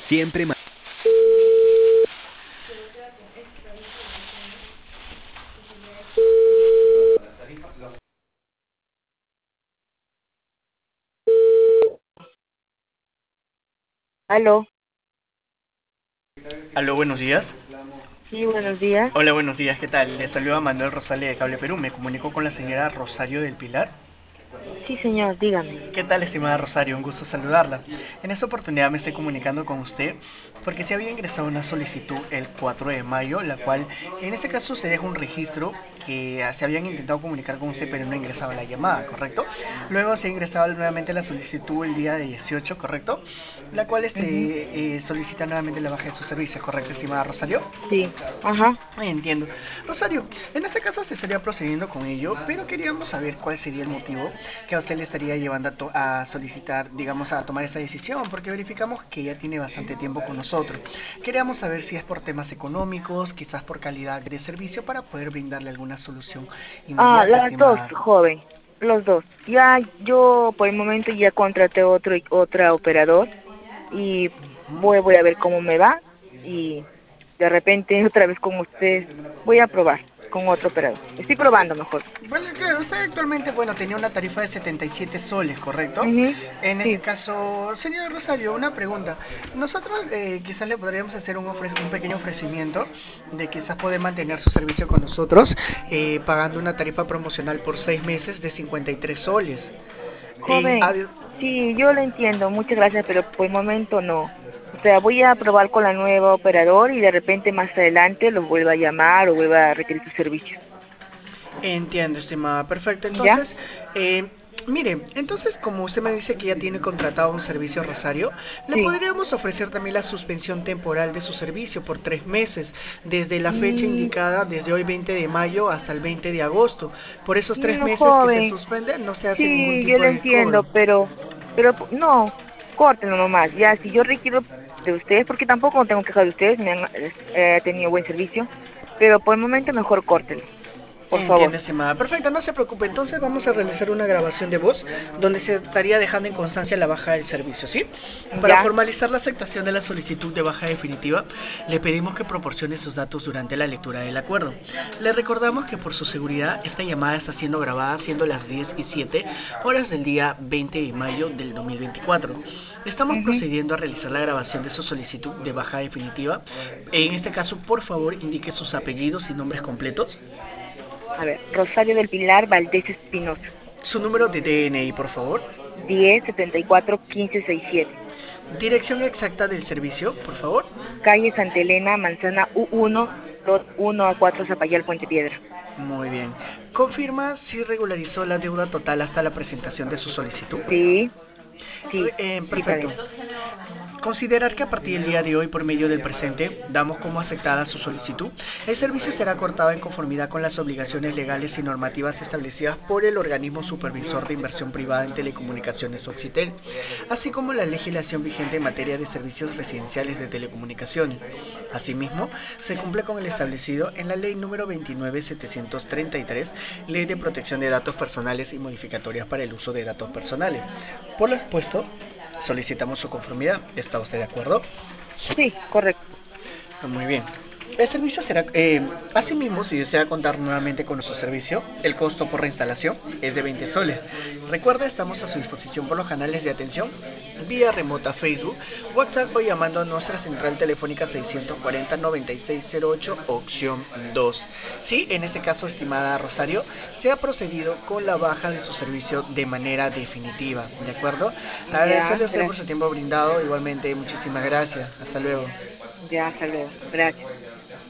Siempre más. Aló, Aló, buenos días. sí, buenos días. Hola, buenos días, ¿qué tal? Les saluda Manuel Rosales de Cable Perú. Me comunico con la señora Rosario del Pilar. Sí, señor, dígame. ¿Qué tal, estimada Rosario? Un gusto saludarla. En esta oportunidad me estoy comunicando con usted porque se había ingresado una solicitud el 4 de mayo, la cual en este caso se deja un registro que se habían intentado comunicar con usted pero no ingresaba la llamada, ¿correcto? Luego se ha ingresado nuevamente la solicitud el día de 18, ¿correcto? La cual Ujú. solicita nuevamente la baja de sus servicios, ¿correcto, estimada Rosario? Sí, ajá. Entiendo. Rosario, en este caso se estaría procediendo con ello, pero queríamos saber cuál sería el motivo que a usted le estaría llevando a solicitar, digamos, a tomar esta decisión, porque verificamos que ya tiene bastante tiempo con nosotros. Queríamos saber si es por temas económicos, quizás por calidad de servicio, para poder brindarle alguna solución Ah, inmediata, las dos, estimada. joven, los dos. Ya yo por el momento ya contraté otra operador y voy a ver cómo me va y de repente otra vez con usted voy a probar con otro operador. Estoy probando mejor. Bueno, claro, usted actualmente, bueno, tenía una tarifa de 77 soles, ¿correcto? Ujú. En este Sí, caso, señor Rosario, una pregunta. Nosotros quizás le podríamos hacer un pequeño ofrecimiento de quizás poder mantener su servicio con nosotros pagando una tarifa promocional por 6 meses de 53 soles. En, joven, adi- sí, yo lo entiendo, muchas gracias, pero por el momento no. O sea, voy a probar con la nueva operador y de repente más adelante los vuelva a llamar o vuelva a requerir su servicio. Entiendo, estimada. Perfecto. ¿Ya? Entonces, mire, entonces como usted me dice que ya tiene contratado un servicio Rosario, le Sí. podríamos ofrecer también la suspensión temporal de su servicio por 3 meses, desde la fecha Mm, indicada, desde hoy 20 de mayo hasta el 20 de agosto. Por esos tres no, meses que se joven, suspenden, no se hace ningún sí, yo tipo lo de cobro. entiendo, pero no, córtenlo nomás. Ya, si yo requiero de ustedes, porque tampoco tengo queja de ustedes, me han tenido buen servicio, pero por el momento mejor córtenlo, por favor. Entiende, estimada. Perfecto, no se preocupe. Entonces vamos a realizar una grabación de voz donde se estaría dejando en constancia la baja del servicio, ¿sí? Para ¿Ya? formalizar la aceptación de la solicitud de baja definitiva, le pedimos que proporcione sus datos durante la lectura del acuerdo. Le recordamos que por su seguridad esta llamada está siendo grabada siendo las 10:07 horas del día 20 de mayo del 2024. Estamos Ujú. procediendo a realizar la grabación de su solicitud de baja definitiva. En este caso, por favor, indique sus apellidos y nombres completos. A ver, Rosario del Pilar Valdés Espinosa, Su número de DNI, por favor. 1074-1567. Dirección exacta del servicio, por favor. Calle Santa Elena, Manzana U1, lot 1 a 4, Zapallal, Puente Piedra. Muy bien. Confirma si regularizó la deuda total hasta la presentación de su solicitud. Sí, sí, sí, está Perfecto. bien. Considerar que a partir del día de hoy, por medio del presente, damos como aceptada su solicitud. El servicio será cortado en conformidad con las obligaciones legales y normativas establecidas por el organismo supervisor de inversión privada en telecomunicaciones Oxitel, así como la legislación vigente en materia de servicios residenciales de telecomunicaciones. Asimismo, se cumple con el establecido en la Ley número 29733, Ley de Protección de Datos Personales y Modificatorias para el Uso de Datos Personales. Por lo expuesto, solicitamos su conformidad. ¿Está usted de acuerdo? Sí, correcto. Muy bien. El servicio será, asimismo, si desea contar nuevamente con nuestro servicio, el costo por reinstalación es de 20 soles. Recuerda, estamos a su disposición por los canales de atención, vía remota Facebook, WhatsApp o llamando a nuestra central telefónica 640-9608, opción 2. Sí, en este caso, estimada Rosario, se ha procedido con la baja de su servicio de manera definitiva, ¿de acuerdo? Ya, Agradecerle a usted por su gracias. tiempo brindado, igualmente, muchísimas gracias. Hasta luego. Ya, hasta luego. Gracias.